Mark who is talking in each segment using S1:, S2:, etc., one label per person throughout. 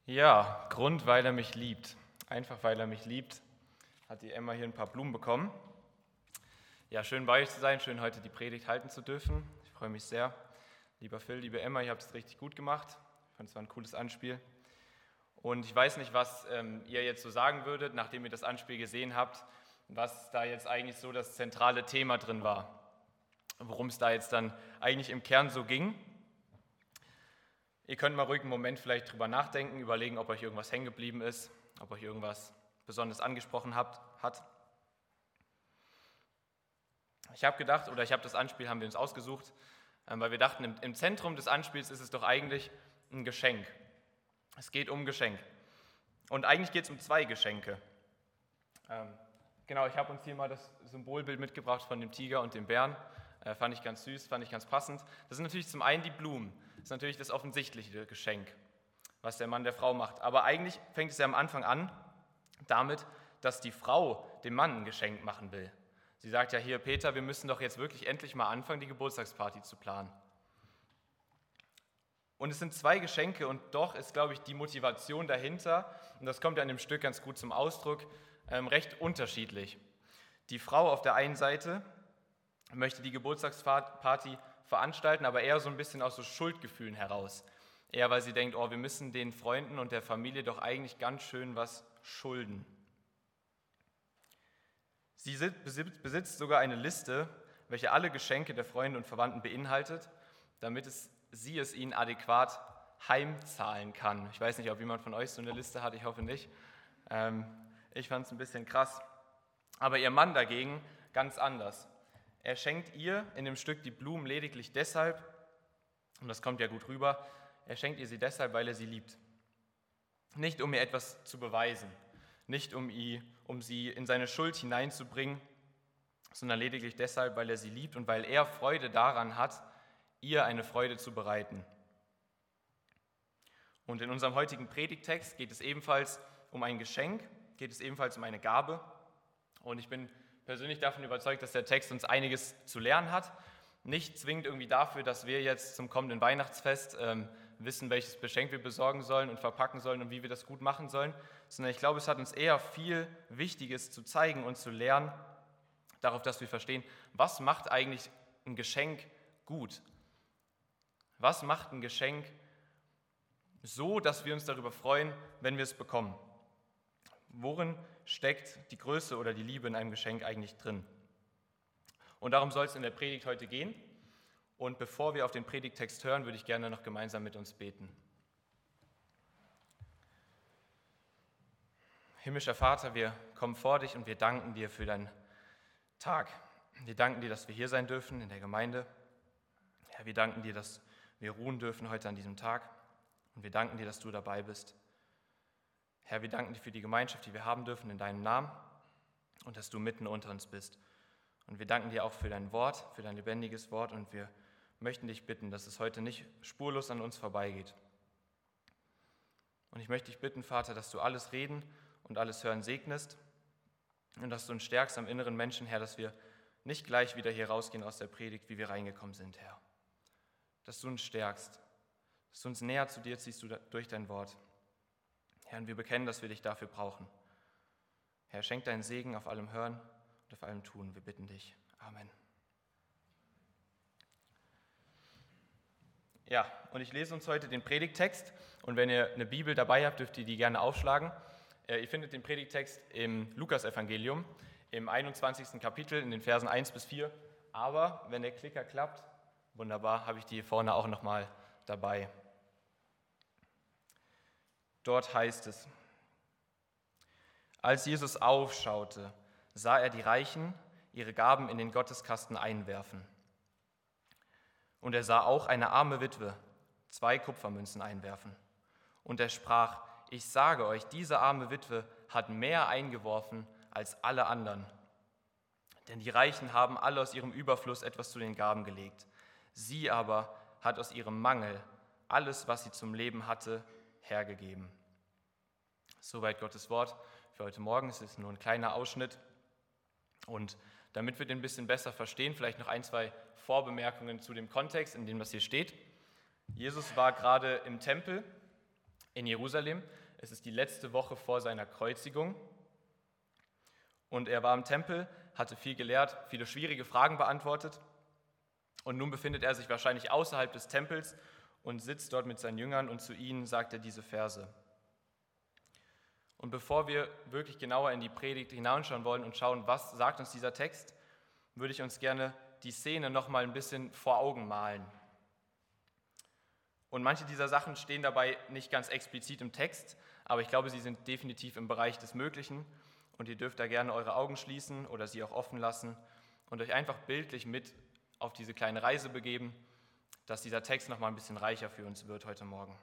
S1: Ja, Grund, weil er mich liebt. Einfach, weil er mich liebt, hat die Emma hier ein paar Blumen bekommen. Ja, schön bei euch zu sein, schön heute die Predigt halten zu dürfen. Ich freue mich sehr. Lieber Phil, liebe Emma, ihr habt es richtig gut gemacht. Ich fand es war ein cooles Anspiel. Und ich weiß nicht, was ihr jetzt so sagen würdet, nachdem ihr das Anspiel gesehen habt, was da jetzt eigentlich so das zentrale Thema drin war. Worum es da jetzt dann eigentlich im Kern so ging. Ihr könnt mal ruhig einen Moment vielleicht drüber nachdenken, überlegen, ob euch irgendwas hängen geblieben ist, ob euch irgendwas besonders angesprochen hat. Ich habe gedacht, oder ich habe das Anspiel, haben wir uns ausgesucht, weil wir dachten, im Zentrum des Anspiels ist es doch eigentlich ein Geschenk. Es geht um Geschenk. Und eigentlich geht es um zwei Geschenke. Genau, ich habe uns hier mal das Symbolbild mitgebracht von dem Tiger und dem Bären. Fand ich ganz süß, fand ich ganz passend. Das sind natürlich zum einen die Blumen. Das ist natürlich das offensichtliche Geschenk, was der Mann der Frau macht. Aber eigentlich fängt es ja am Anfang an damit, dass die Frau dem Mann ein Geschenk machen will. Sie sagt ja hier, Peter, wir müssen doch jetzt wirklich endlich mal anfangen, die Geburtstagsparty zu planen. Und es sind zwei Geschenke und doch ist, glaube ich, die Motivation dahinter, und das kommt ja in dem Stück ganz gut zum Ausdruck, recht unterschiedlich. Die Frau auf der einen Seite möchte die Geburtstagsparty veranstalten, aber eher so ein bisschen aus so Schuldgefühlen heraus. Eher, weil sie denkt, oh, wir müssen den Freunden und der Familie doch eigentlich ganz schön was schulden. Sie besitzt sogar eine Liste, welche alle Geschenke der Freunde und Verwandten beinhaltet, damit sie es ihnen adäquat heimzahlen kann. Ich weiß nicht, ob jemand von euch so eine Liste hat, ich hoffe nicht. Ich fand es ein bisschen krass. Aber ihr Mann dagegen ganz anders. Er schenkt ihr in dem Stück die Blumen lediglich deshalb, und das kommt ja gut rüber, er schenkt ihr sie deshalb, weil er sie liebt. Nicht um ihr etwas zu beweisen, nicht um sie in seine Schuld hineinzubringen, sondern lediglich deshalb, weil er sie liebt und weil er Freude daran hat, ihr eine Freude zu bereiten. Und in unserem heutigen Predigttext geht es ebenfalls um ein Geschenk, geht es ebenfalls um eine Gabe. Und ich bin persönlich davon überzeugt, dass der Text uns einiges zu lernen hat. Nicht zwingend irgendwie dafür, dass wir jetzt zum kommenden Weihnachtsfest wissen, welches Geschenk wir besorgen sollen und verpacken sollen und wie wir das gut machen sollen, sondern ich glaube, es hat uns eher viel Wichtiges zu zeigen und zu lernen, darauf, dass wir verstehen, was macht eigentlich ein Geschenk gut? Was macht ein Geschenk so, dass wir uns darüber freuen, wenn wir es bekommen? Worin steckt die Größe oder die Liebe in einem Geschenk eigentlich drin? Und darum soll es in der Predigt heute gehen. Und bevor wir auf den Predigttext hören, würde ich gerne noch gemeinsam mit uns beten. Himmlischer Vater, wir kommen vor dich und wir danken dir für deinen Tag. Wir danken dir, dass wir hier sein dürfen in der Gemeinde. Herr, wir danken dir, dass wir ruhen dürfen heute an diesem Tag. Und wir danken dir, dass du dabei bist. Herr, wir danken dir für die Gemeinschaft, die wir haben dürfen in deinem Namen und dass du mitten unter uns bist. Und wir danken dir auch für dein Wort, für dein lebendiges Wort und wir möchten dich bitten, dass es heute nicht spurlos an uns vorbeigeht. Und ich möchte dich bitten, Vater, dass du alles Reden und alles Hören segnest und dass du uns stärkst am inneren Menschen, Herr, dass wir nicht gleich wieder hier rausgehen aus der Predigt, wie wir reingekommen sind, Herr. Dass du uns stärkst, dass du uns näher zu dir ziehst durch dein Wort. Herr, und wir bekennen, dass wir dich dafür brauchen. Herr, schenk deinen Segen auf allem Hören und auf allem Tun. Wir bitten dich. Amen. Ja, und ich lese uns heute den Predigttext. Und wenn ihr eine Bibel dabei habt, dürft ihr die gerne aufschlagen. Ihr findet den Predigttext im Lukasevangelium, im 21. Kapitel, in den Versen 1 bis 4. Aber wenn der Klicker klappt, wunderbar, habe ich die hier vorne auch nochmal dabei. Dort heißt es: Als Jesus aufschaute, sah er die Reichen ihre Gaben in den Gotteskasten einwerfen. Und er sah auch eine arme Witwe 2 Kupfermünzen einwerfen. Und er sprach: Ich sage euch, diese arme Witwe hat mehr eingeworfen als alle anderen. Denn die Reichen haben alle aus ihrem Überfluss etwas zu den Gaben gelegt. Sie aber hat aus ihrem Mangel alles, was sie zum Leben hatte, hergegeben. Soweit Gottes Wort für heute Morgen. Es ist nur ein kleiner Ausschnitt. Und damit wir den ein bisschen besser verstehen, vielleicht noch 1, 2 Vorbemerkungen zu dem Kontext, in dem das hier steht. Jesus war gerade im Tempel in Jerusalem. Es ist die letzte Woche vor seiner Kreuzigung. Und er war im Tempel, hatte viel gelehrt, viele schwierige Fragen beantwortet. Und nun befindet er sich wahrscheinlich außerhalb des Tempels und sitzt dort mit seinen Jüngern und zu ihnen sagt er diese Verse. Und bevor wir wirklich genauer in die Predigt hineinschauen wollen und schauen, was sagt uns dieser Text, würde ich uns gerne die Szene noch mal ein bisschen vor Augen malen. Und manche dieser Sachen stehen dabei nicht ganz explizit im Text, aber ich glaube, sie sind definitiv im Bereich des Möglichen und ihr dürft da gerne eure Augen schließen oder sie auch offen lassen und euch einfach bildlich mit auf diese kleine Reise begeben, dass dieser Text noch mal ein bisschen reicher für uns wird heute Morgen.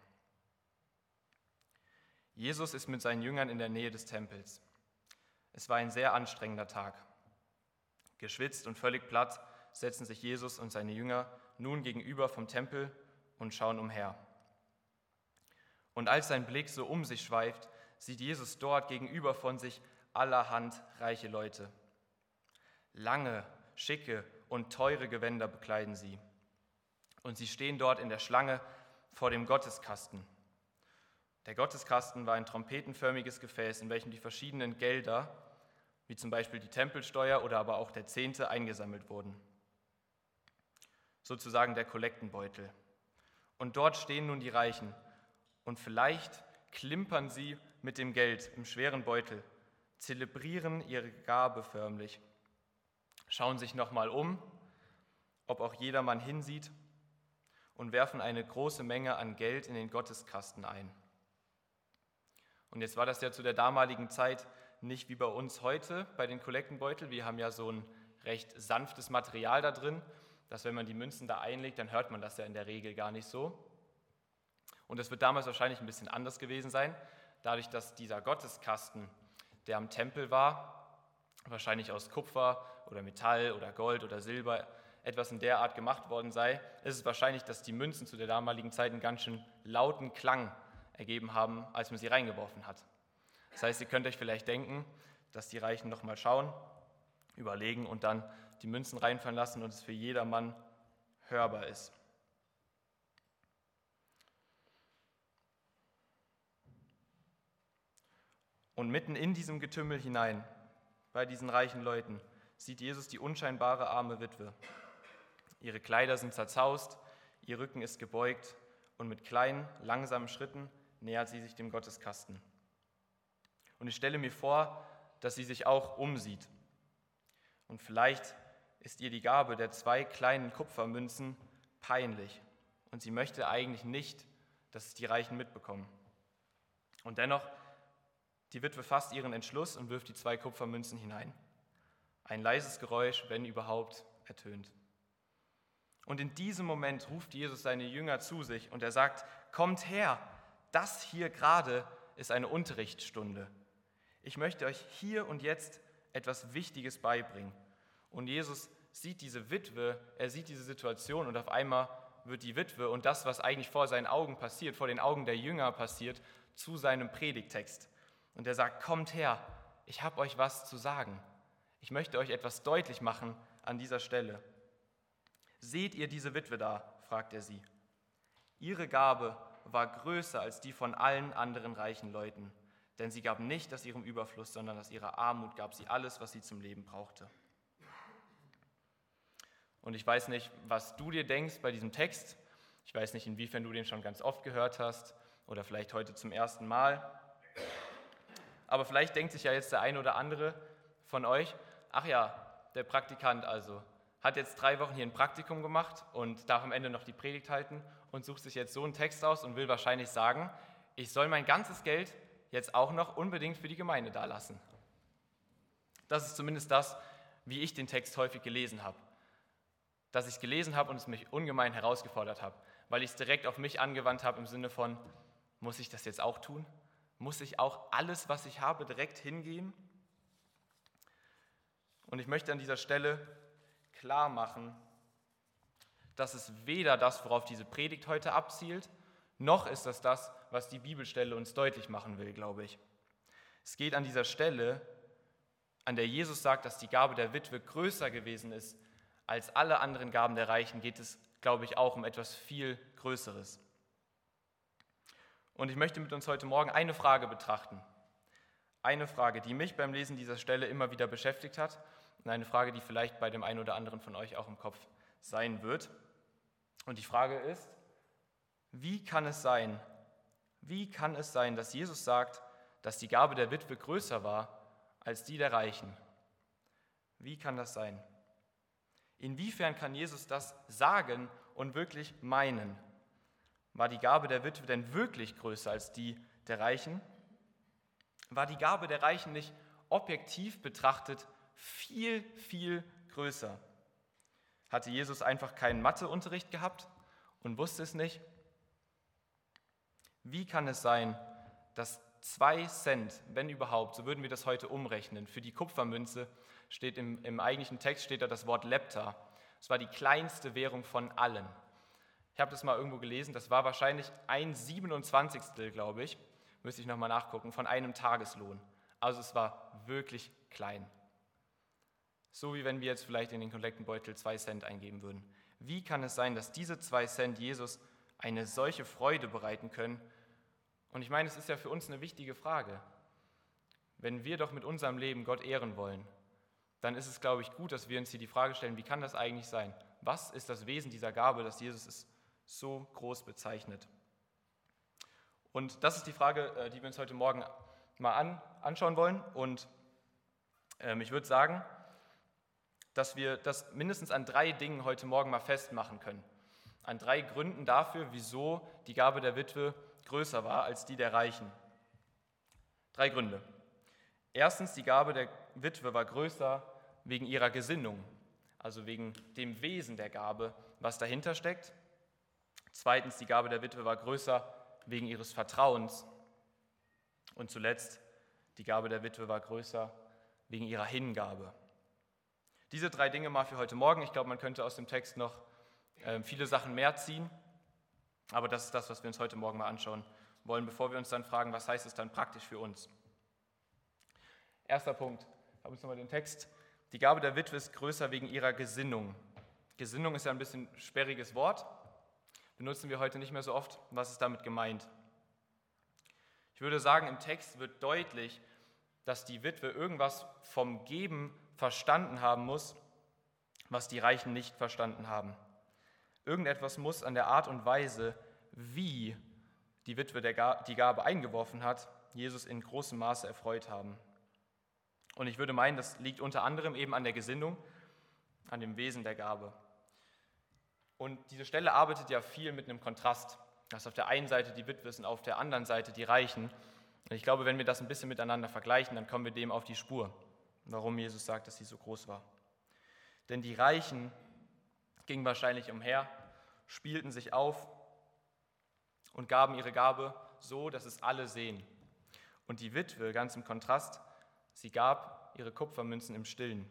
S1: Jesus ist mit seinen Jüngern in der Nähe des Tempels. Es war ein sehr anstrengender Tag. Geschwitzt und völlig platt setzen sich Jesus und seine Jünger nun gegenüber vom Tempel und schauen umher. Und als sein Blick so um sich schweift, sieht Jesus dort gegenüber von sich allerhand reiche Leute. Lange, schicke und teure Gewänder bekleiden sie. Und sie stehen dort in der Schlange vor dem Gotteskasten. Der Gotteskasten war ein trompetenförmiges Gefäß, in welchem die verschiedenen Gelder, wie zum Beispiel die Tempelsteuer oder aber auch der Zehnte, eingesammelt wurden. Sozusagen der Kollektenbeutel. Und dort stehen nun die Reichen und vielleicht klimpern sie mit dem Geld im schweren Beutel, zelebrieren ihre Gabe förmlich, schauen sich nochmal um, ob auch jedermann hinsieht und werfen eine große Menge an Geld in den Gotteskasten ein. Und jetzt war das ja zu der damaligen Zeit nicht wie bei uns heute bei den Kollektenbeuteln. Wir haben ja so ein recht sanftes Material da drin, dass wenn man die Münzen da einlegt, dann hört man das ja in der Regel gar nicht so. Und das wird damals wahrscheinlich ein bisschen anders gewesen sein, dadurch, dass dieser Gotteskasten, der am Tempel war, wahrscheinlich aus Kupfer oder Metall oder Gold oder Silber, etwas in der Art gemacht worden sei, ist es wahrscheinlich, dass die Münzen zu der damaligen Zeit einen ganz schön lauten Klang ergeben haben, als man sie reingeworfen hat. Das heißt, ihr könnt euch vielleicht denken, dass die Reichen nochmal schauen, überlegen und dann die Münzen reinfallen lassen und es für jedermann hörbar ist. Und mitten in diesem Getümmel hinein, bei diesen reichen Leuten, sieht Jesus die unscheinbare arme Witwe. Ihre Kleider sind zerzaust, ihr Rücken ist gebeugt und mit kleinen, langsamen Schritten nähert sie sich dem Gotteskasten. Und ich stelle mir vor, dass sie sich auch umsieht. Und vielleicht ist ihr die Gabe der 2 kleinen Kupfermünzen peinlich. Und sie möchte eigentlich nicht, dass es die Reichen mitbekommen. Und dennoch, die Witwe fasst ihren Entschluss und wirft die 2 Kupfermünzen hinein. Ein leises Geräusch, wenn überhaupt, ertönt. Und in diesem Moment ruft Jesus seine Jünger zu sich und er sagt, kommt her, das hier gerade ist eine Unterrichtsstunde. Ich möchte euch hier und jetzt etwas Wichtiges beibringen. Und Jesus sieht diese Witwe, er sieht diese Situation und auf einmal wird die Witwe und das, was eigentlich vor seinen Augen passiert, vor den Augen der Jünger passiert, zu seinem Predigttext. Und er sagt, kommt her, ich habe euch was zu sagen. Ich möchte euch etwas deutlich machen an dieser Stelle. Seht ihr diese Witwe da? Fragt er sie. Ihre Gabe war größer als die von allen anderen reichen Leuten, denn sie gab nicht aus ihrem Überfluss, sondern aus ihrer Armut gab sie alles, was sie zum Leben brauchte. Und ich weiß nicht, was du dir denkst bei diesem Text. Ich weiß nicht, inwiefern du den schon ganz oft gehört hast oder vielleicht heute zum ersten Mal. Aber vielleicht denkt sich ja jetzt der eine oder andere von euch, ach ja, der Praktikant also, hat jetzt 3 Wochen hier ein Praktikum gemacht und darf am Ende noch die Predigt halten und sucht sich jetzt so einen Text aus und will wahrscheinlich sagen, ich soll mein ganzes Geld jetzt auch noch unbedingt für die Gemeinde dalassen. Das ist zumindest das, wie ich den Text häufig gelesen habe. Dass ich es gelesen habe und es mich ungemein herausgefordert habe, weil ich es direkt auf mich angewandt habe im Sinne von, muss ich das jetzt auch tun? Muss ich auch alles, was ich habe, direkt hingeben? Und ich möchte an dieser Stelle klar machen, dass es weder das, worauf diese Predigt heute abzielt, noch ist das, was die Bibelstelle uns deutlich machen will, glaube ich. Es geht an dieser Stelle, an der Jesus sagt, dass die Gabe der Witwe größer gewesen ist als alle anderen Gaben der Reichen, geht es, glaube ich, auch um etwas viel Größeres. Und ich möchte mit uns heute Morgen eine Frage betrachten. Eine Frage, die mich beim Lesen dieser Stelle immer wieder beschäftigt hat und eine Frage, die vielleicht bei dem einen oder anderen von euch auch im Kopf sein wird. Und die Frage ist, wie kann es sein, dass Jesus sagt, dass die Gabe der Witwe größer war als die der Reichen? Wie kann das sein? Inwiefern kann Jesus das sagen und wirklich meinen? War die Gabe der Witwe denn wirklich größer als die der Reichen? War die Gabe der Reichen nicht objektiv betrachtet viel, viel größer? Hatte Jesus einfach keinen Matheunterricht gehabt und wusste es nicht? Wie kann es sein, dass 2 Cent, wenn überhaupt, so würden wir das heute umrechnen, für die Kupfermünze steht im eigentlichen Text steht da das Wort Lepta. Das war die kleinste Währung von allen. Ich habe das mal irgendwo gelesen, das war wahrscheinlich 1/27, glaube ich, müsste ich nochmal nachgucken, von einem Tageslohn. Also es war wirklich klein. So wie wenn wir jetzt vielleicht in den Kollektenbeutel 2 Cent eingeben würden. Wie kann es sein, dass diese 2 Cent Jesus eine solche Freude bereiten können? Und ich meine, es ist ja für uns eine wichtige Frage. Wenn wir doch mit unserem Leben Gott ehren wollen, dann ist es, glaube ich, gut, dass wir uns hier die Frage stellen, wie kann das eigentlich sein? Was ist das Wesen dieser Gabe, dass Jesus es so groß bezeichnet? Und das ist die Frage, die wir uns heute Morgen mal anschauen wollen. Und ich würde sagen, dass wir das mindestens an 3 Dingen heute Morgen mal festmachen können. An 3 Gründen dafür, wieso die Gabe der Witwe größer war als die der Reichen. 3 Gründe. Erstens, die Gabe der Witwe war größer wegen ihrer Gesinnung, also wegen dem Wesen der Gabe, was dahinter steckt. Zweitens, die Gabe der Witwe war größer wegen ihres Vertrauens. Und zuletzt, die Gabe der Witwe war größer wegen ihrer Hingabe. Diese 3 Dinge mal für heute Morgen. Ich glaube, man könnte aus dem Text noch viele Sachen mehr ziehen, aber das ist das, was wir uns heute Morgen mal anschauen wollen, bevor wir uns dann fragen, was heißt es dann praktisch für uns. Erster Punkt, ich habe uns nochmal den Text. Die Gabe der Witwe ist größer wegen ihrer Gesinnung. Gesinnung ist ja ein bisschen ein sperriges Wort, benutzen wir heute nicht mehr so oft. Was ist damit gemeint? Ich würde sagen, im Text wird deutlich, dass die Witwe irgendwas vom Geben verstanden haben muss, was die Reichen nicht verstanden haben. Irgendetwas muss an der Art und Weise, wie die Witwe die Gabe eingeworfen hat, Jesus in großem Maße erfreut haben. Und ich würde meinen, das liegt unter anderem eben an der Gesinnung, an dem Wesen der Gabe. Und diese Stelle arbeitet ja viel mit einem Kontrast, dass auf der einen Seite die Witwe ist und auf der anderen Seite die Reichen. Und ich glaube, wenn wir das ein bisschen miteinander vergleichen, dann kommen wir dem auf die Spur, warum Jesus sagt, dass sie so groß war. Denn die Reichen gingen wahrscheinlich umher, spielten sich auf und gaben ihre Gabe so, dass es alle sehen. Und die Witwe, ganz im Kontrast, sie gab ihre Kupfermünzen im Stillen.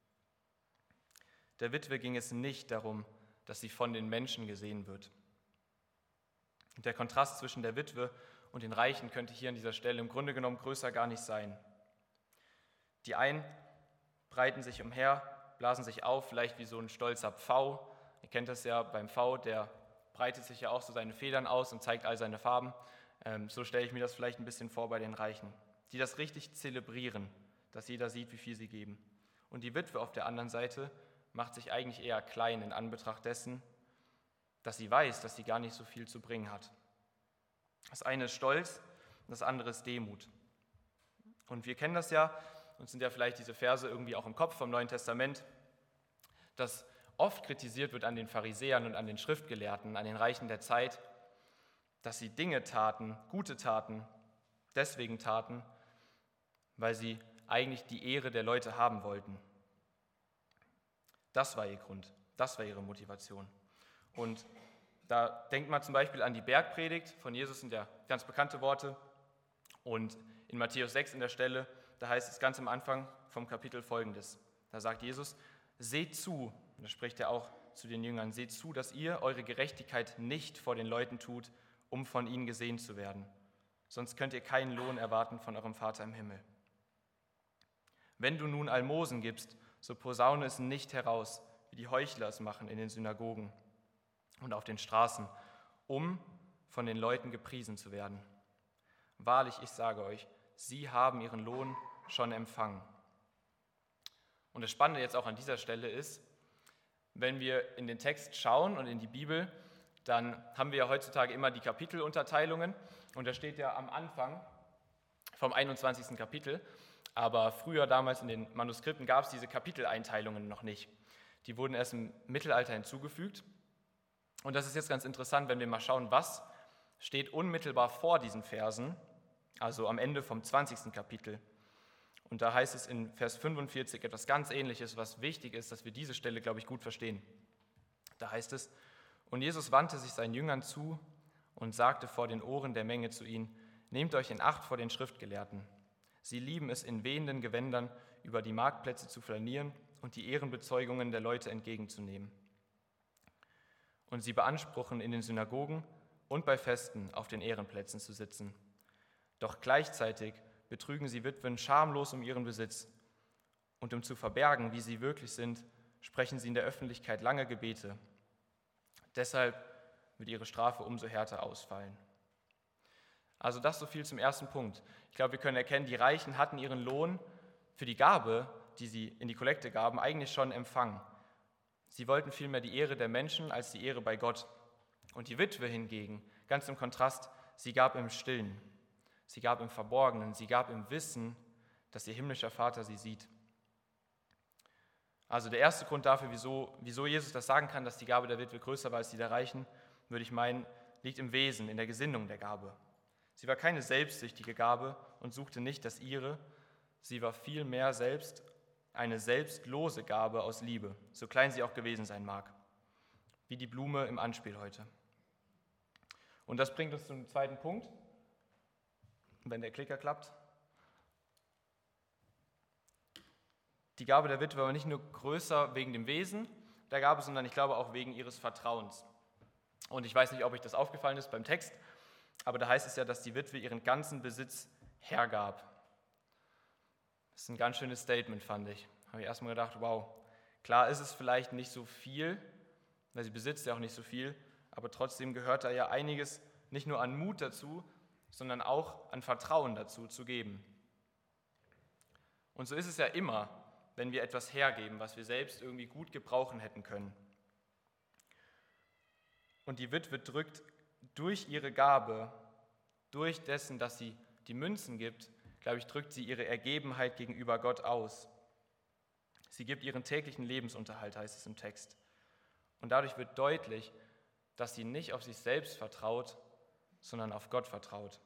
S1: Der Witwe ging es nicht darum, dass sie von den Menschen gesehen wird. Und der Kontrast zwischen der Witwe und den Reichen könnte hier an dieser Stelle im Grunde genommen größer gar nicht sein. Die einen breiten sich umher, blasen sich auf, vielleicht wie so ein stolzer Pfau. Ihr kennt das ja beim Pfau, der breitet sich ja auch so seine Federn aus und zeigt all seine Farben. So stelle ich mir das vielleicht ein bisschen vor bei den Reichen, die das richtig zelebrieren, dass jeder sieht, wie viel sie geben. Und die Witwe auf der anderen Seite macht sich eigentlich eher klein in Anbetracht dessen, dass sie weiß, dass sie gar nicht so viel zu bringen hat. Das eine ist Stolz, das andere ist Demut. Und wir kennen das ja, uns sind ja vielleicht diese Verse irgendwie auch im Kopf vom Neuen Testament, dass oft kritisiert wird an den Pharisäern und an den Schriftgelehrten, an den Reichen der Zeit, dass sie Dinge taten, gute Taten, deswegen taten, weil sie eigentlich die Ehre der Leute haben wollten. Das war ihr Grund, das war ihre Motivation. Und da denkt man zum Beispiel an die Bergpredigt von Jesus, sind ja ganz bekannte Worte. Und in Matthäus 6 in der Stelle, da heißt es ganz am Anfang vom Kapitel Folgendes. Da sagt Jesus, seht zu, und da spricht er auch zu den Jüngern, seht zu, dass ihr eure Gerechtigkeit nicht vor den Leuten tut, um von ihnen gesehen zu werden. Sonst könnt ihr keinen Lohn erwarten von eurem Vater im Himmel. Wenn du nun Almosen gibst, so posaune es nicht heraus, wie die Heuchler es machen in den Synagogen und auf den Straßen, um von den Leuten gepriesen zu werden. Wahrlich, ich sage euch, sie haben ihren Lohn schon empfangen. Und das Spannende jetzt auch an dieser Stelle ist, wenn wir in den Text schauen und in die Bibel, dann haben wir ja heutzutage immer die Kapitelunterteilungen und da steht ja am Anfang vom 21. Kapitel, aber früher damals in den Manuskripten gab es diese Kapiteleinteilungen noch nicht. Die wurden erst im Mittelalter hinzugefügt und das ist jetzt ganz interessant, wenn wir mal schauen, was steht unmittelbar vor diesen Versen, also am Ende vom 20. Kapitel. Und da heißt es in Vers 45 etwas ganz Ähnliches, was wichtig ist, dass wir diese Stelle, glaube ich, gut verstehen. Da heißt es, und Jesus wandte sich seinen Jüngern zu und sagte vor den Ohren der Menge zu ihnen, nehmt euch in Acht vor den Schriftgelehrten. Sie lieben es, in wehenden Gewändern über die Marktplätze zu flanieren und die Ehrenbezeugungen der Leute entgegenzunehmen. Und sie beanspruchen, in den Synagogen und bei Festen auf den Ehrenplätzen zu sitzen. Doch gleichzeitig betrügen sie Witwen schamlos um ihren Besitz. Und um zu verbergen, wie sie wirklich sind, sprechen sie in der Öffentlichkeit lange Gebete. Deshalb wird ihre Strafe umso härter ausfallen. Also das so viel zum ersten Punkt. Ich glaube, wir können erkennen, die Reichen hatten ihren Lohn für die Gabe, die sie in die Kollekte gaben, eigentlich schon empfangen. Sie wollten vielmehr die Ehre der Menschen als die Ehre bei Gott. Und die Witwe hingegen, ganz im Kontrast, sie gab im Stillen. Sie gab im Verborgenen, sie gab im Wissen, dass ihr himmlischer Vater sie sieht. Also der erste Grund dafür, wieso Jesus das sagen kann, dass die Gabe der Witwe größer war als die der Reichen, würde ich meinen, liegt im Wesen, in der Gesinnung der Gabe. Sie war keine selbstsüchtige Gabe und suchte nicht das ihre, sie war vielmehr selbst eine selbstlose Gabe aus Liebe, so klein sie auch gewesen sein mag, wie die Blume im Anspiel heute. Und das bringt uns zum zweiten Punkt. Wenn der Klicker klappt. Die Gabe der Witwe war nicht nur größer wegen dem Wesen der Gabe, sondern ich glaube auch wegen ihres Vertrauens. Und ich weiß nicht, ob euch das aufgefallen ist beim Text, aber da heißt es ja, dass die Witwe ihren ganzen Besitz hergab. Das ist ein ganz schönes Statement, fand ich. Habe ich erstmal gedacht, wow, klar ist es vielleicht nicht so viel, weil sie besitzt ja auch nicht so viel, aber trotzdem gehört da ja einiges nicht nur an Mut dazu, sondern auch an Vertrauen dazu zu geben. Und so ist es ja immer, wenn wir etwas hergeben, was wir selbst irgendwie gut gebrauchen hätten können. Und die Witwe drückt durch ihre Gabe, durch dessen, dass sie die Münzen gibt, glaube ich, drückt sie ihre Ergebenheit gegenüber Gott aus. Sie gibt ihren täglichen Lebensunterhalt, heißt es im Text. Und dadurch wird deutlich, dass sie nicht auf sich selbst vertraut, sondern auf Gott vertraut.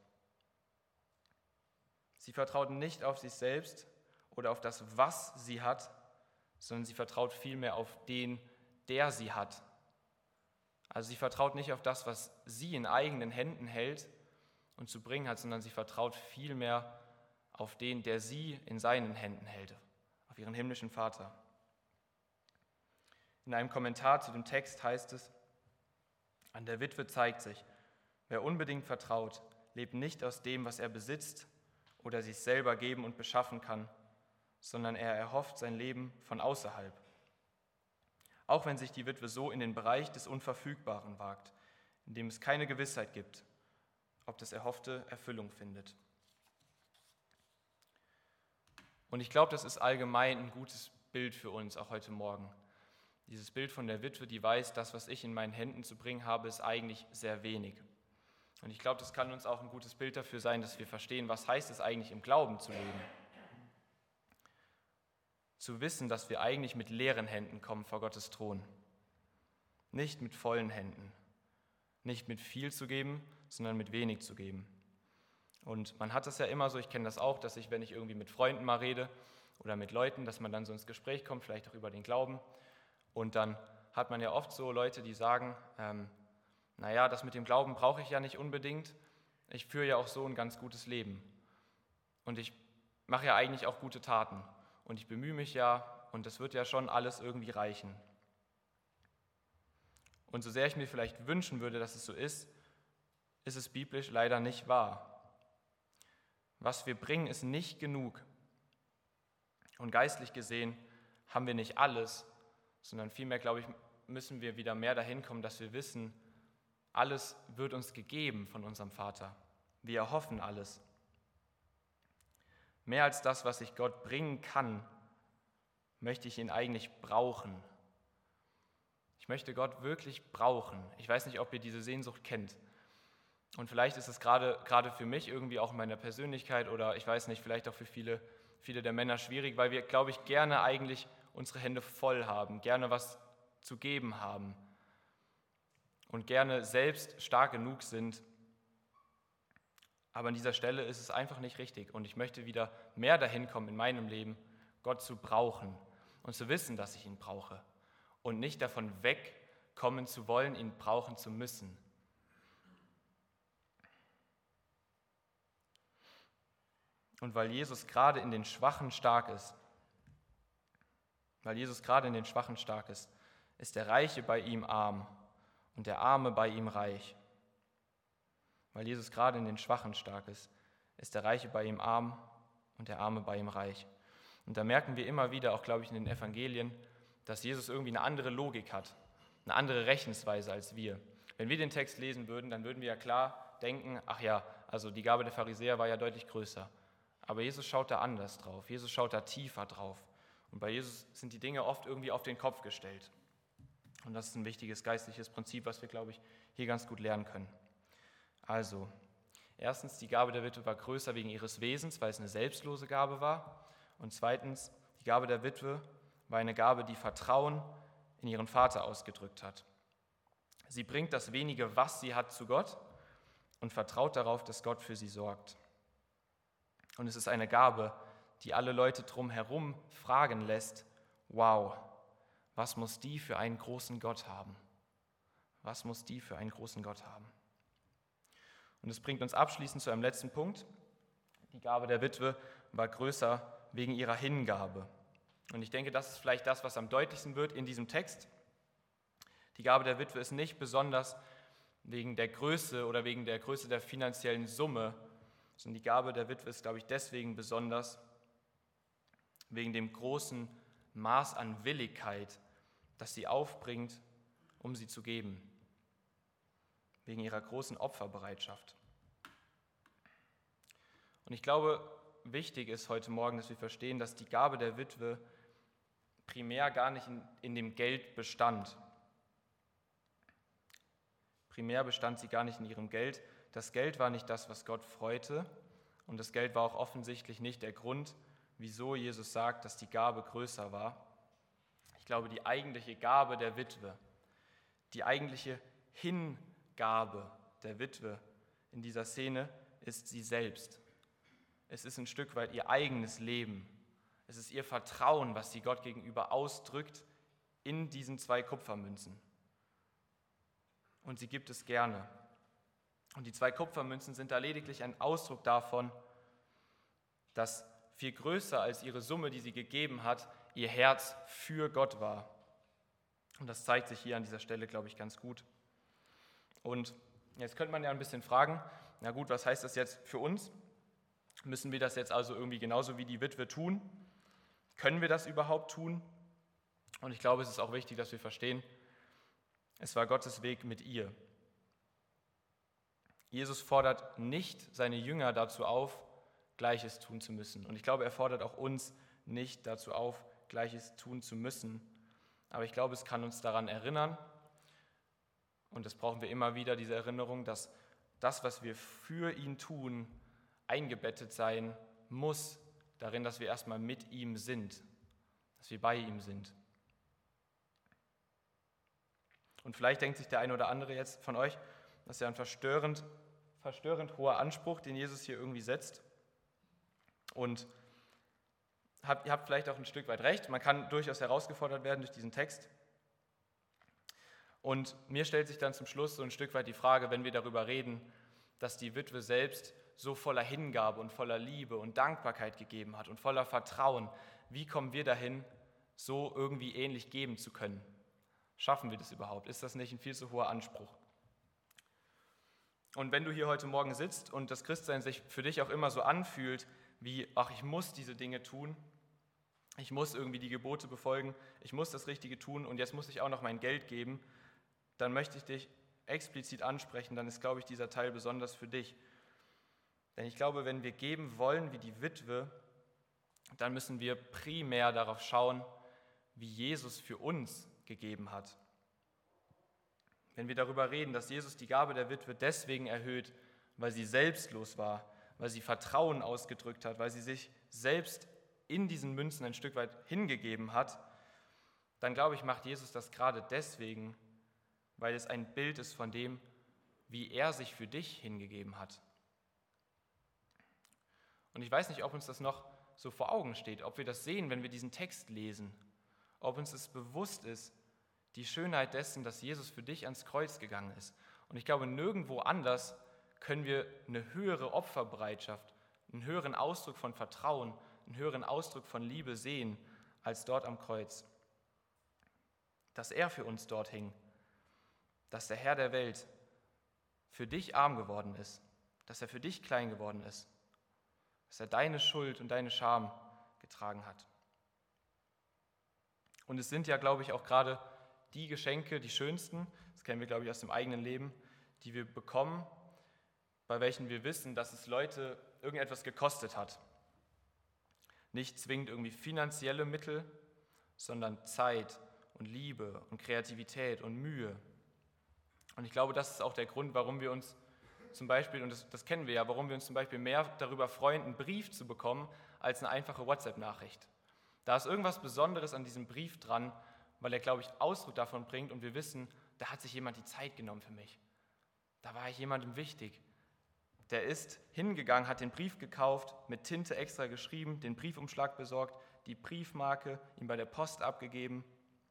S1: Sie vertraut nicht auf sich selbst oder auf das, was sie hat, sondern sie vertraut vielmehr auf den, der sie hat. Also sie vertraut nicht auf das, was sie in eigenen Händen hält und zu bringen hat, sondern sie vertraut vielmehr auf den, der sie in seinen Händen hält, auf ihren himmlischen Vater. In einem Kommentar zu dem Text heißt es, an der Witwe zeigt sich, wer unbedingt vertraut, lebt nicht aus dem, was er besitzt oder sich selber geben und beschaffen kann, sondern er erhofft sein Leben von außerhalb. Auch wenn sich die Witwe so in den Bereich des Unverfügbaren wagt, in dem es keine Gewissheit gibt, ob das Erhoffte Erfüllung findet. Und ich glaube, das ist allgemein ein gutes Bild für uns, auch heute Morgen. Dieses Bild von der Witwe, die weiß, das, was ich in meinen Händen zu bringen habe, ist eigentlich sehr wenig. Und ich glaube, das kann uns auch ein gutes Bild dafür sein, dass wir verstehen, was heißt es eigentlich im Glauben zu leben. Zu wissen, dass wir eigentlich mit leeren Händen kommen vor Gottes Thron. Nicht mit vollen Händen. Nicht mit viel zu geben, sondern mit wenig zu geben. Und man hat das ja immer so, ich kenne das auch, dass ich, wenn ich irgendwie mit Freunden mal rede oder mit Leuten, dass man dann so ins Gespräch kommt, vielleicht auch über den Glauben. Und dann hat man ja oft so Leute, die sagen, naja, das mit dem Glauben brauche ich ja nicht unbedingt. Ich führe ja auch so ein ganz gutes Leben. Und ich mache ja eigentlich auch gute Taten. Und ich bemühe mich ja und das wird ja schon alles irgendwie reichen. Und so sehr ich mir vielleicht wünschen würde, dass es so ist, ist es biblisch leider nicht wahr. Was wir bringen, ist nicht genug. Und geistlich gesehen haben wir nicht alles, sondern vielmehr, glaube ich, müssen wir wieder mehr dahin kommen, dass wir wissen, Alles wird uns gegeben von unserem Vater. Wir erhoffen alles. Mehr als das, was ich Gott bringen kann, möchte ich ihn eigentlich brauchen. Ich möchte Gott wirklich brauchen. Ich weiß nicht, ob ihr diese Sehnsucht kennt. Und vielleicht ist es gerade für mich irgendwie auch in meiner Persönlichkeit oder ich weiß nicht, vielleicht auch für viele der Männer schwierig, weil wir, glaube ich, gerne eigentlich unsere Hände voll haben, gerne was zu geben haben und gerne selbst stark genug sind. Aber an dieser Stelle ist es einfach nicht richtig und ich möchte wieder mehr dahin kommen in meinem Leben, Gott zu brauchen und zu wissen, dass ich ihn brauche und nicht davon wegkommen zu wollen, ihn brauchen zu müssen. Und weil Jesus gerade in den Schwachen stark ist, ist der Reiche bei ihm arm und der Arme bei ihm reich. Weil Jesus gerade in den Schwachen stark ist der Reiche bei ihm arm und der Arme bei ihm reich. Und da merken wir immer wieder, auch glaube ich in den Evangelien, dass Jesus irgendwie eine andere Logik hat, eine andere Rechensweise als wir. Wenn wir den Text lesen würden, dann würden wir ja klar denken, ach ja, also die Gabe der Pharisäer war ja deutlich größer. Aber Jesus schaut da anders drauf, Jesus schaut da tiefer drauf. Und bei Jesus sind die Dinge oft irgendwie auf den Kopf gestellt. Und das ist ein wichtiges geistliches Prinzip, was wir, glaube ich, hier ganz gut lernen können. Also, erstens, die Gabe der Witwe war größer wegen ihres Wesens, weil es eine selbstlose Gabe war. Und zweitens, die Gabe der Witwe war eine Gabe, die Vertrauen in ihren Vater ausgedrückt hat. Sie bringt das wenige, was sie hat, zu Gott und vertraut darauf, dass Gott für sie sorgt. Und es ist eine Gabe, die alle Leute drumherum fragen lässt, wow, was muss die für einen großen Gott haben? Was muss die für einen großen Gott haben? Und es bringt uns abschließend zu einem letzten Punkt. Die Gabe der Witwe war größer wegen ihrer Hingabe. Und ich denke, das ist vielleicht das, was am deutlichsten wird in diesem Text. Die Gabe der Witwe ist nicht besonders wegen der Größe oder wegen der Größe der finanziellen Summe, sondern die Gabe der Witwe ist, glaube ich, deswegen besonders wegen dem großen Maß an Willigkeit, das sie aufbringt, um sie zu geben. Wegen ihrer großen Opferbereitschaft. Und ich glaube, wichtig ist heute Morgen, dass wir verstehen, dass die Gabe der Witwe primär gar nicht in dem Geld bestand. Primär bestand sie gar nicht in ihrem Geld. Das Geld war nicht das, was Gott freute. Und das Geld war auch offensichtlich nicht der Grund, wieso Jesus sagt, dass die Gabe größer war. Ich glaube, die eigentliche Gabe der Witwe, die eigentliche Hingabe der Witwe in dieser Szene ist sie selbst. Es ist ein Stück weit ihr eigenes Leben. Es ist ihr Vertrauen, was sie Gott gegenüber ausdrückt in diesen 2 Kupfermünzen. Und sie gibt es gerne. Und die 2 Kupfermünzen sind da lediglich ein Ausdruck davon, dass viel größer als ihre Summe, die sie gegeben hat, ihr Herz für Gott war. Und das zeigt sich hier an dieser Stelle, glaube ich, ganz gut. Und jetzt könnte man ja ein bisschen fragen, na gut, was heißt das jetzt für uns? Müssen wir das jetzt also irgendwie genauso wie die Witwe tun? Können wir das überhaupt tun? Und ich glaube, es ist auch wichtig, dass wir verstehen, es war Gottes Weg mit ihr. Jesus fordert nicht seine Jünger dazu auf, Gleiches tun zu müssen. Und ich glaube, er fordert auch uns nicht dazu auf, Gleiches tun zu müssen. Aber ich glaube, es kann uns daran erinnern, und das brauchen wir immer wieder, diese Erinnerung, dass das, was wir für ihn tun, eingebettet sein muss darin, dass wir erstmal mit ihm sind, dass wir bei ihm sind. Und vielleicht denkt sich der eine oder andere jetzt von euch, das ist ja ein verstörend hoher Anspruch, den Jesus hier irgendwie setzt. Und ihr habt vielleicht auch ein Stück weit recht, man kann durchaus herausgefordert werden durch diesen Text. Und mir stellt sich dann zum Schluss so ein Stück weit die Frage, wenn wir darüber reden, dass die Witwe selbst so voller Hingabe und voller Liebe und Dankbarkeit gegeben hat und voller Vertrauen, wie kommen wir dahin, so irgendwie ähnlich geben zu können? Schaffen wir das überhaupt? Ist das nicht ein viel zu hoher Anspruch? Und wenn du hier heute Morgen sitzt und das Christsein sich für dich auch immer so anfühlt, wie, ach, ich muss diese Dinge tun, ich muss irgendwie die Gebote befolgen, ich muss das Richtige tun und jetzt muss ich auch noch mein Geld geben, dann möchte ich dich explizit ansprechen, dann ist, glaube ich, dieser Teil besonders für dich. Denn ich glaube, wenn wir geben wollen wie die Witwe, dann müssen wir primär darauf schauen, wie Jesus für uns gegeben hat. Wenn wir darüber reden, dass Jesus die Gabe der Witwe deswegen erhöht, weil sie selbstlos war, weil sie Vertrauen ausgedrückt hat, weil sie sich selbst in diesen Münzen ein Stück weit hingegeben hat, dann glaube ich, macht Jesus das gerade deswegen, weil es ein Bild ist von dem, wie er sich für dich hingegeben hat. Und ich weiß nicht, ob uns das noch so vor Augen steht, ob wir das sehen, wenn wir diesen Text lesen, ob uns es bewusst ist, die Schönheit dessen, dass Jesus für dich ans Kreuz gegangen ist. Und ich glaube, nirgendwo anders können wir eine höhere Opferbereitschaft, einen höheren Ausdruck von Vertrauen, einen höheren Ausdruck von Liebe sehen, als dort am Kreuz. Dass er für uns dort hing, dass der Herr der Welt für dich arm geworden ist, dass er für dich klein geworden ist, dass er deine Schuld und deine Scham getragen hat. Und es sind ja, glaube ich, auch gerade die Geschenke, die schönsten, das kennen wir, glaube ich, aus dem eigenen Leben, die wir bekommen, bei welchen wir wissen, dass es Leute irgendetwas gekostet hat. Nicht zwingend irgendwie finanzielle Mittel, sondern Zeit und Liebe und Kreativität und Mühe. Und ich glaube, das ist auch der Grund, warum wir uns zum Beispiel, und das kennen wir ja, warum wir uns zum Beispiel mehr darüber freuen, einen Brief zu bekommen, als eine einfache WhatsApp-Nachricht. Da ist irgendwas Besonderes an diesem Brief dran, weil er, glaube ich, Ausdruck davon bringt und wir wissen, da hat sich jemand die Zeit genommen für mich. Da war ich jemandem wichtig. Der ist hingegangen, hat den Brief gekauft, mit Tinte extra geschrieben, den Briefumschlag besorgt, die Briefmarke ihm bei der Post abgegeben.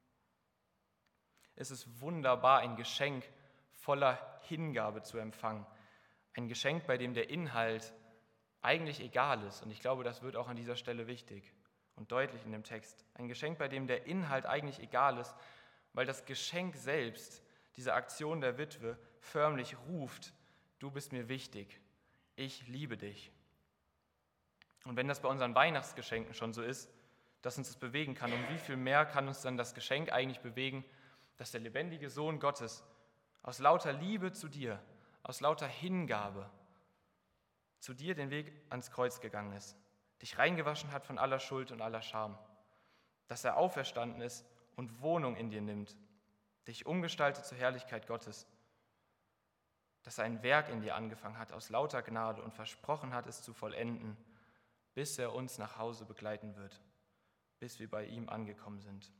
S1: Es ist wunderbar, ein Geschenk voller Hingabe zu empfangen. Ein Geschenk, bei dem der Inhalt eigentlich egal ist. Und ich glaube, das wird auch an dieser Stelle wichtig und deutlich in dem Text. Ein Geschenk, bei dem der Inhalt eigentlich egal ist, weil das Geschenk selbst, diese Aktion der Witwe, förmlich ruft: Du bist mir wichtig, ich liebe dich. Und wenn das bei unseren Weihnachtsgeschenken schon so ist, dass uns das bewegen kann, um wie viel mehr kann uns dann das Geschenk eigentlich bewegen, dass der lebendige Sohn Gottes aus lauter Liebe zu dir, aus lauter Hingabe zu dir den Weg ans Kreuz gegangen ist, dich reingewaschen hat von aller Schuld und aller Scham, dass er auferstanden ist und Wohnung in dir nimmt, dich umgestaltet zur Herrlichkeit Gottes, dass er ein Werk in dir angefangen hat aus lauter Gnade und versprochen hat, es zu vollenden, bis er uns nach Hause begleiten wird, bis wir bei ihm angekommen sind.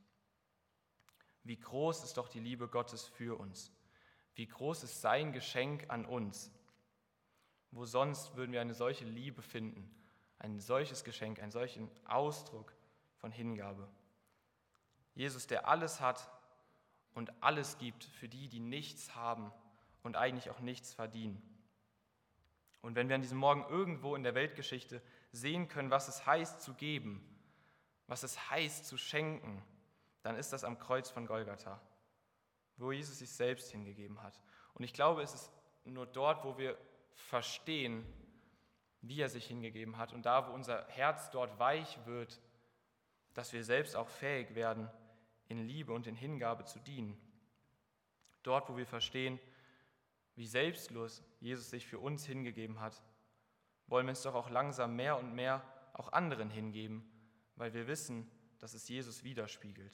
S1: Wie groß ist doch die Liebe Gottes für uns. Wie groß ist sein Geschenk an uns. Wo sonst würden wir eine solche Liebe finden, ein solches Geschenk, einen solchen Ausdruck von Hingabe. Jesus, der alles hat und alles gibt für die, die nichts haben und eigentlich auch nichts verdienen. Und wenn wir an diesem Morgen irgendwo in der Weltgeschichte sehen können, was es heißt zu geben, was es heißt zu schenken, dann ist das am Kreuz von Golgatha, wo Jesus sich selbst hingegeben hat. Und ich glaube, es ist nur dort, wo wir verstehen, wie er sich hingegeben hat und da, wo unser Herz dort weich wird, dass wir selbst auch fähig werden, in Liebe und in Hingabe zu dienen. Dort, wo wir verstehen, wie selbstlos Jesus sich für uns hingegeben hat, wollen wir uns doch auch langsam mehr und mehr auch anderen hingeben, weil wir wissen, dass es Jesus widerspiegelt.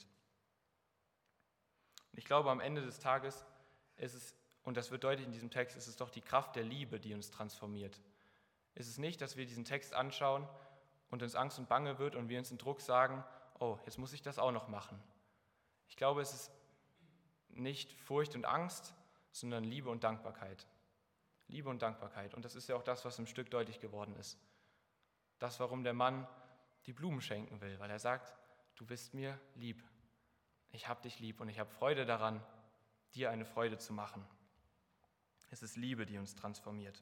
S1: Und ich glaube, am Ende des Tages ist es, und das wird deutlich in diesem Text, ist es doch die Kraft der Liebe, die uns transformiert. Ist es nicht, dass wir diesen Text anschauen und uns Angst und Bange wird und wir uns in Druck sagen, oh, jetzt muss ich das auch noch machen. Ich glaube, es ist nicht Furcht und Angst, sondern Liebe und Dankbarkeit. Liebe und Dankbarkeit. Und das ist ja auch das, was im Stück deutlich geworden ist. Das, warum der Mann die Blumen schenken will, weil er sagt, du bist mir lieb. Ich habe dich lieb und ich habe Freude daran, dir eine Freude zu machen. Es ist Liebe, die uns transformiert.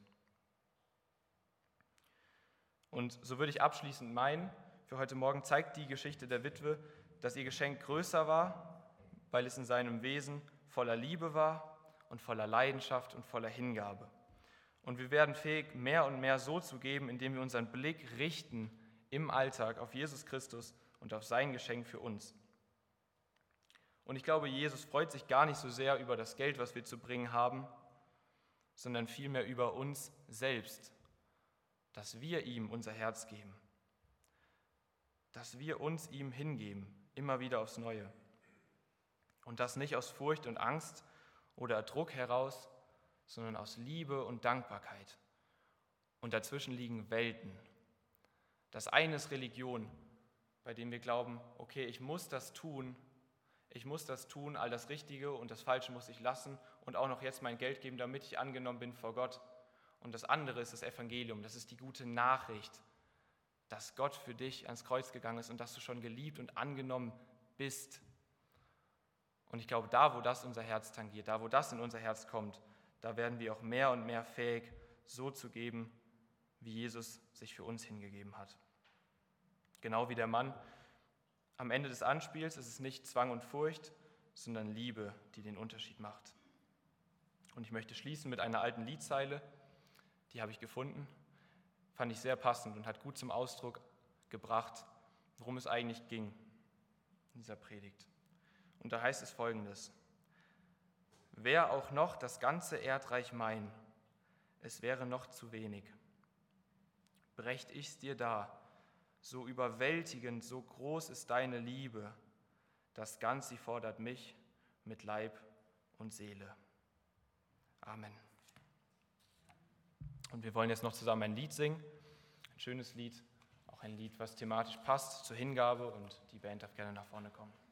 S1: Und so würde ich abschließend meinen, für heute Morgen zeigt die Geschichte der Witwe, dass ihr Geschenk größer war, weil es in seinem Wesen voller Liebe war und voller Leidenschaft und voller Hingabe. Und wir werden fähig, mehr und mehr so zu geben, indem wir unseren Blick richten im Alltag auf Jesus Christus und auf sein Geschenk für uns. Und ich glaube, Jesus freut sich gar nicht so sehr über das Geld, was wir zu bringen haben, sondern vielmehr über uns selbst, dass wir ihm unser Herz geben, dass wir uns ihm hingeben, immer wieder aufs Neue. Und das nicht aus Furcht und Angst oder Druck heraus, sondern aus Liebe und Dankbarkeit. Und dazwischen liegen Welten. Das eine ist Religion, bei dem wir glauben, okay, ich muss das tun, all das Richtige und das Falsche muss ich lassen und auch noch jetzt mein Geld geben, damit ich angenommen bin vor Gott. Und das andere ist das Evangelium, das ist die gute Nachricht, dass Gott für dich ans Kreuz gegangen ist und dass du schon geliebt und angenommen bist. Und ich glaube, da, wo das unser Herz tangiert, da, wo das in unser Herz kommt, da werden wir auch mehr und mehr fähig, so zu geben, wie Jesus sich für uns hingegeben hat. Genau wie der Mann am Ende des Anspiels ist es nicht Zwang und Furcht, sondern Liebe, die den Unterschied macht. Und ich möchte schließen mit einer alten Liedzeile, die habe ich gefunden, fand ich sehr passend und hat gut zum Ausdruck gebracht, worum es eigentlich ging in dieser Predigt. Und da heißt es Folgendes: Wär auch noch das ganze Erdreich mein, es wäre noch zu wenig. Brächt ich's dir dar, so überwältigend, so groß ist deine Liebe, das Ganz, sie fordert mich mit Leib und Seele. Amen. Und wir wollen jetzt noch zusammen ein Lied singen, ein schönes Lied, auch ein Lied, was thematisch passt zur Hingabe, und die Band darf gerne nach vorne kommen.